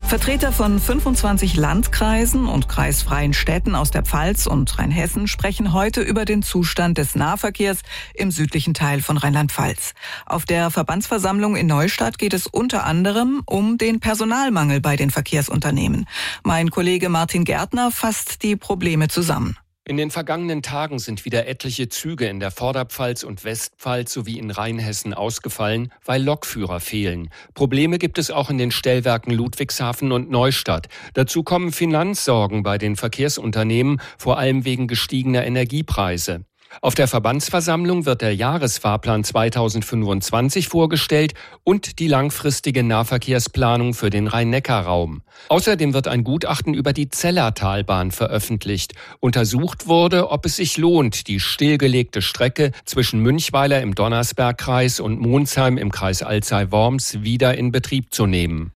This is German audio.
Vertreter von 25 Landkreisen und kreisfreien Städten aus der Pfalz und Rheinhessen sprechen heute über den Zustand des Nahverkehrs im südlichen Teil von Rheinland-Pfalz. Auf der Verbandsversammlung in Neustadt geht es unter anderem um den Personalmangel bei den Verkehrsunternehmen. Mein Kollege Martin Gärtner fasst die Probleme zusammen. In den vergangenen Tagen sind wieder etliche Züge in der Vorderpfalz und Westpfalz sowie in Rheinhessen ausgefallen, weil Lokführer fehlen. Probleme gibt es auch in den Stellwerken Ludwigshafen und Neustadt. Dazu kommen Finanzsorgen bei den Verkehrsunternehmen, vor allem wegen gestiegener Energiepreise. Auf der Verbandsversammlung wird der Jahresfahrplan 2025 vorgestellt und die langfristige Nahverkehrsplanung für den Rhein-Neckar-Raum. Außerdem wird ein Gutachten über die Zellertalbahn veröffentlicht. Untersucht wurde, ob es sich lohnt, die stillgelegte Strecke zwischen Münchweiler im Donnersbergkreis und Monsheim im Kreis Alzey-Worms wieder in Betrieb zu nehmen.